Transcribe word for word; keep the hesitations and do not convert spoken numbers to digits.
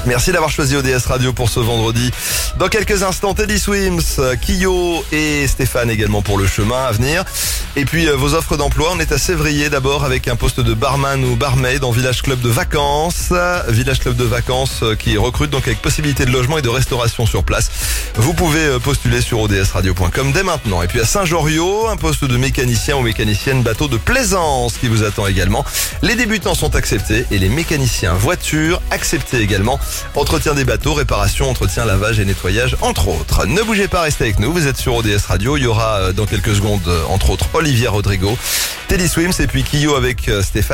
Merci d'avoir choisi O D S Radio pour ce vendredi. Dans quelques instants, Teddy Swims, Kyo et Stéphane également pour le chemin à venir. Et puis euh, vos offres d'emploi, on est à Sévrier d'abord avec un poste de barman ou barmaid en Village Club de Vacances. Village Club de Vacances euh, qui recrute donc avec possibilité de logement et de restauration sur place. Vous pouvez euh, postuler sur o d s radio point com dès maintenant. Et puis à Saint-Joriot, un poste de mécanicien ou mécanicienne bateau de plaisance qui vous attend également. Les débutants sont acceptés et les mécaniciens voitures acceptés également. Entretien des bateaux, réparation, entretien, lavage et nettoyage entre autres. Ne bougez pas, restez avec nous, vous êtes sur O D S Radio. Il y aura euh, dans quelques secondes euh, entre autres Olivier Rodrigo, Teddy Swims et puis Kyo avec euh, Stéphane.